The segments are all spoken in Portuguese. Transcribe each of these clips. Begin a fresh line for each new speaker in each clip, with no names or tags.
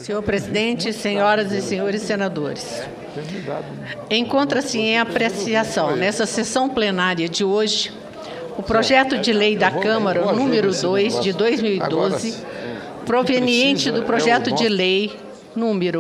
Senhor presidente, senhoras e senhores senadores, encontra-se em apreciação nessa sessão plenária de hoje o projeto de lei da Câmara número 2 de 2012, proveniente do projeto de lei número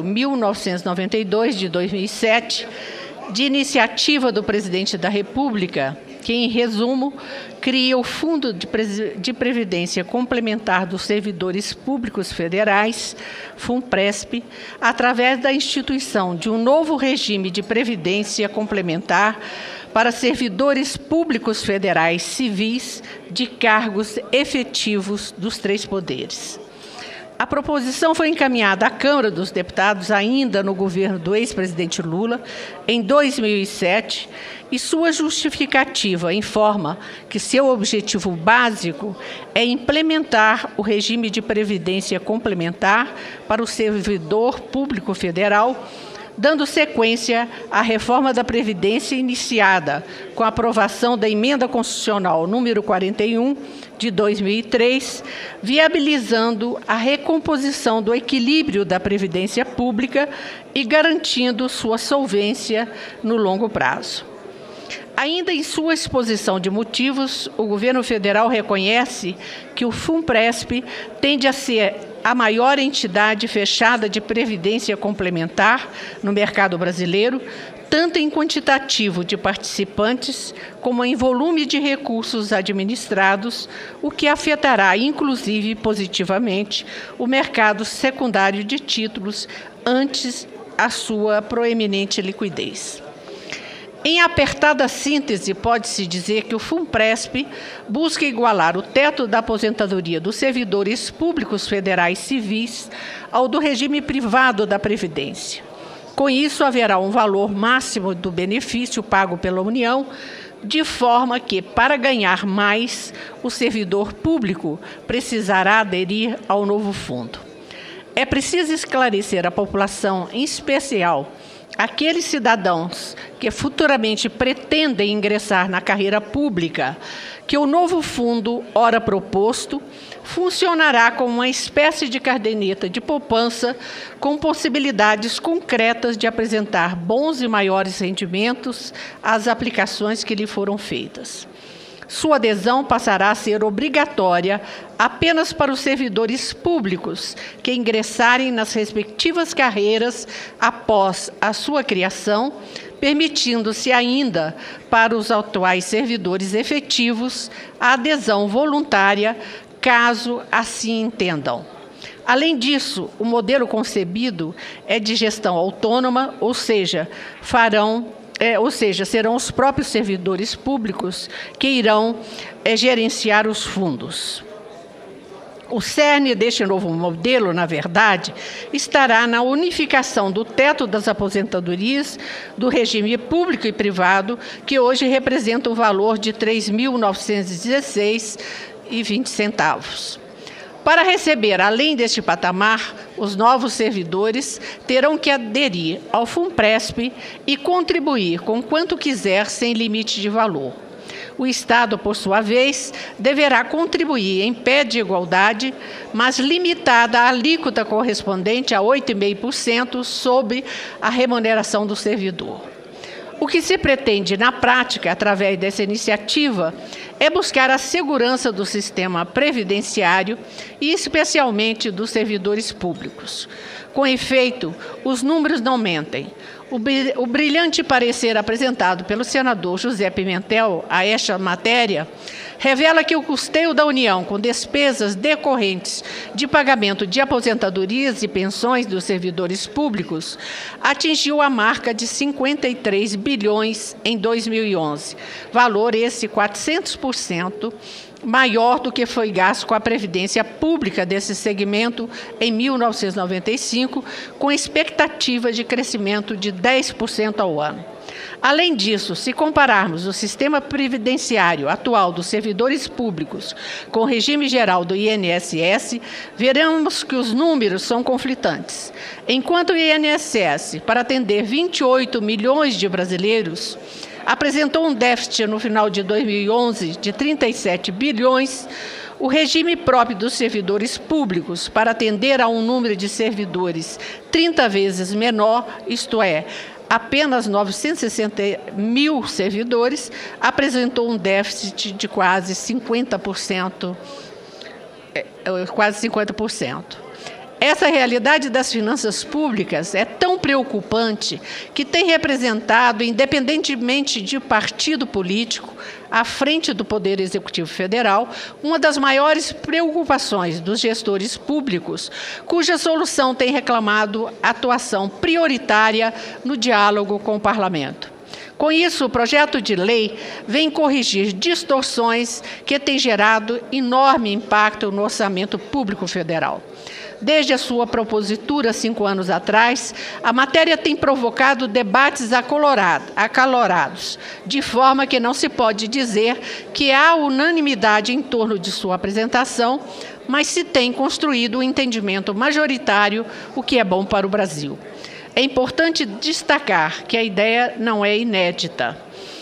1992 de 2007, de iniciativa do Presidente da República, que, em resumo, cria o Fundo de Previdência Complementar dos Servidores Públicos Federais, FUNPRESP, através da instituição de um novo regime de previdência complementar para servidores públicos federais civis de cargos efetivos dos três poderes. A proposição foi encaminhada à Câmara dos Deputados ainda no governo do ex-presidente Lula, em 2007, e sua justificativa informa que seu objetivo básico é implementar o regime de previdência complementar para o servidor público federal, dando sequência à reforma da Previdência iniciada com a aprovação da Emenda Constitucional número 41, de 2003, viabilizando a recomposição do equilíbrio da Previdência Pública e garantindo sua solvência no longo prazo. Ainda em sua exposição de motivos, o governo federal reconhece que o FUNPRESP tende a ser a maior entidade fechada de previdência complementar no mercado brasileiro, tanto em quantitativo de participantes como em volume de recursos administrados, o que afetará, inclusive, positivamente, o mercado secundário de títulos antes a sua proeminente liquidez. Em apertada síntese, pode-se dizer que o FUNPRESP busca igualar o teto da aposentadoria dos servidores públicos federais civis ao do regime privado da Previdência. Com isso, haverá um valor máximo do benefício pago pela União, de forma que, para ganhar mais, o servidor público precisará aderir ao novo fundo. É preciso esclarecer à população, em especial aqueles cidadãos que futuramente pretendem ingressar na carreira pública, que o novo fundo, ora proposto, funcionará como uma espécie de caderneta de poupança com possibilidades concretas de apresentar bons e maiores rendimentos às aplicações que lhe foram feitas. Sua adesão passará a ser obrigatória apenas para os servidores públicos que ingressarem nas respectivas carreiras após a sua criação, permitindo-se ainda para os atuais servidores efetivos a adesão voluntária, caso assim entendam. Além disso, o modelo concebido é de gestão autônoma, ou seja, serão os próprios servidores públicos que irão gerenciar os fundos. O cerne deste novo modelo, na verdade, estará na unificação do teto das aposentadorias do regime público e privado, que hoje representa um valor de R$ 3.916,20. Para receber, além deste patamar, os novos servidores terão que aderir ao FUNPRESP e contribuir com quanto quiser, sem limite de valor. O Estado, por sua vez, deverá contribuir em pé de igualdade, mas limitada à alíquota correspondente a 8,5% sobre a remuneração do servidor. O que se pretende, na prática, através dessa iniciativa, é buscar a segurança do sistema previdenciário e, especialmente, dos servidores públicos. Com efeito, os números não mentem. O brilhante parecer apresentado pelo senador José Pimentel a esta matéria revela que o custeio da União com despesas decorrentes de pagamento de aposentadorias e pensões dos servidores públicos atingiu a marca de 53 bilhões em 2011, valor esse 400% maior do que foi gasto com a previdência pública desse segmento em 1995, com expectativa de crescimento de 10% ao ano. Além disso, se compararmos o sistema previdenciário atual dos servidores públicos com o regime geral do INSS, veremos que os números são conflitantes. Enquanto o INSS, para atender 28 milhões de brasileiros, apresentou um déficit no final de 2011 de 37 bilhões, O regime próprio dos servidores públicos para atender a um número de servidores 30 vezes menor, isto é, apenas 960 mil servidores, apresentou um déficit de quase 50%. Essa realidade das finanças públicas é tão preocupante que tem representado, independentemente de partido político, à frente do Poder Executivo Federal, uma das maiores preocupações dos gestores públicos, cuja solução tem reclamado atuação prioritária no diálogo com o Parlamento. Com isso, o projeto de lei vem corrigir distorções que têm gerado enorme impacto no orçamento público federal. Desde a sua propositura 5 anos atrás, a matéria tem provocado debates acalorados, de forma que não se pode dizer que há unanimidade em torno de sua apresentação, mas se tem construído um entendimento majoritário, o que é bom para o Brasil. É importante destacar que a ideia não é inédita.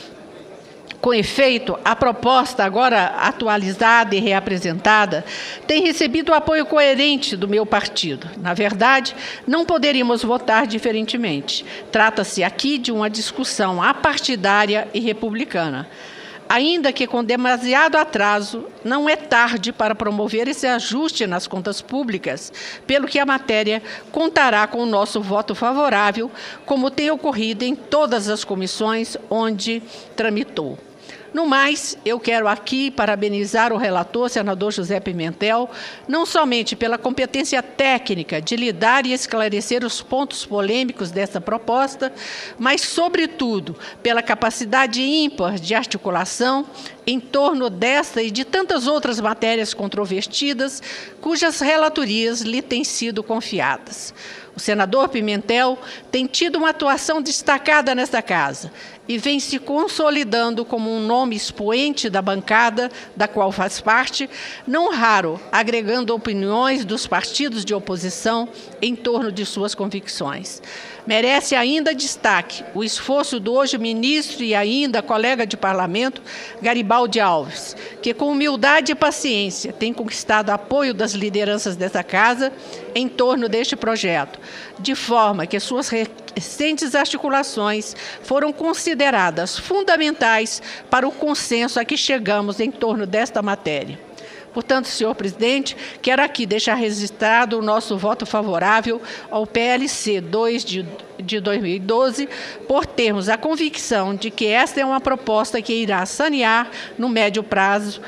Com efeito, a proposta, agora atualizada e reapresentada, tem recebido o apoio coerente do meu partido. Na verdade, não poderíamos votar diferentemente. Trata-se aqui de uma discussão apartidária e republicana. Ainda que com demasiado atraso, não é tarde para promover esse ajuste nas contas públicas, pelo que a matéria contará com o nosso voto favorável, como tem ocorrido em todas as comissões onde tramitou. No mais, eu quero aqui parabenizar o relator, senador José Pimentel, não somente pela competência técnica de lidar e esclarecer os pontos polêmicos dessa proposta, mas, sobretudo, pela capacidade ímpar de articulação em torno desta e de tantas outras matérias controvertidas, cujas relatorias lhe têm sido confiadas. O senador Pimentel tem tido uma atuação destacada nesta casa e vem se consolidando como um nome expoente da bancada da qual faz parte, não raro agregando opiniões dos partidos de oposição em torno de suas convicções. Merece ainda destaque o esforço do hoje ministro e ainda colega de parlamento, Garibaldi Alves, que com humildade e paciência tem conquistado apoio das lideranças dessa casa em torno deste projeto, de forma que suas recentes articulações foram consideradas fundamentais para o consenso a que chegamos em torno desta matéria. Portanto, senhor presidente, quero aqui deixar registrado o nosso voto favorável ao PLC 2 de 2012, por termos a convicção de que esta é uma proposta que irá sanear, no médio prazo,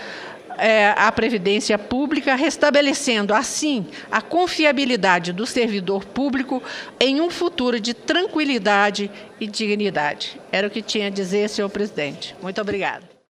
a Previdência Pública, restabelecendo, assim, a confiabilidade do servidor público em um futuro de tranquilidade e dignidade. Era o que tinha a dizer, senhor presidente. Muito obrigada.